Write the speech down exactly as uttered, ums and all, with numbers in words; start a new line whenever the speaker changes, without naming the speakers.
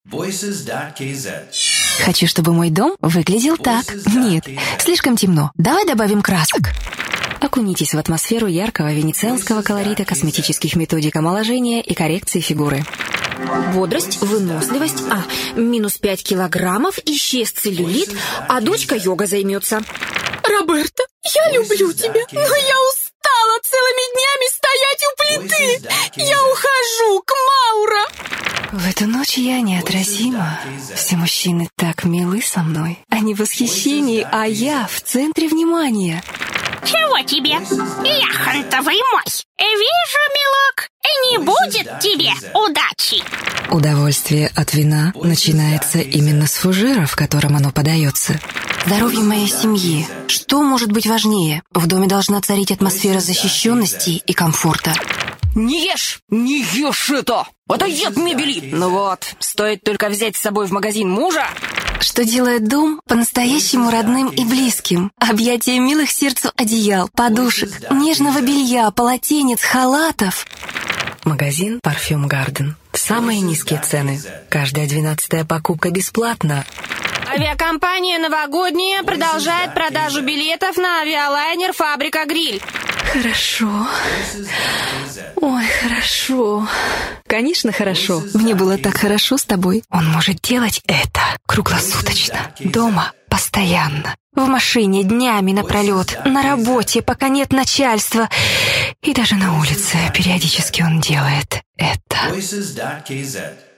voices.kz.
Хочу, чтобы мой дом выглядел так. Нет, слишком темно. Давай добавим красок. Окунитесь в атмосферу яркого венецианского колорита косметических методик омоложения и коррекции фигуры.
Бодрость, выносливость, а, минус пять килограммов, исчез целлюлит, а дочка йога займется. Роберто, я люблю тебя, но я устала целыми днями стоять у плиты. Я ухожу к Мауро.
В эту ночь я неотразима. Все мужчины так милы со мной. Они в восхищении, а я в центре внимания.
Чего тебе? Яхонтовый мой. Вижу, милок, не будет тебе удачи.
Удовольствие от вина начинается именно с фужера, в котором оно подается. Здоровье моей семьи. Что может быть важнее? В доме должна царить атмосфера защищенности и комфорта.
Не ешь! Не ешь это! Отойди от мебели! Ну вот, стоит только взять с собой в магазин мужа.
Что делает дом по-настоящему родным и близким? Объятия милых сердцу одеял, подушек, нежного белья, полотенец, халатов. Магазин Parfum Garden. Самые низкие цены. Каждая двенадцатая покупка бесплатна.
Авиакомпания «Новогодняя» продолжает продажу билетов на авиалайнер «Фабрика Гриль».
Хорошо. Ой, хорошо. Конечно, хорошо. Мне было так хорошо с тобой. Он может делать это круглосуточно. Дома постоянно. В машине днями напролет. На работе, пока нет начальства. И даже на улице периодически он делает это.
voices.kz.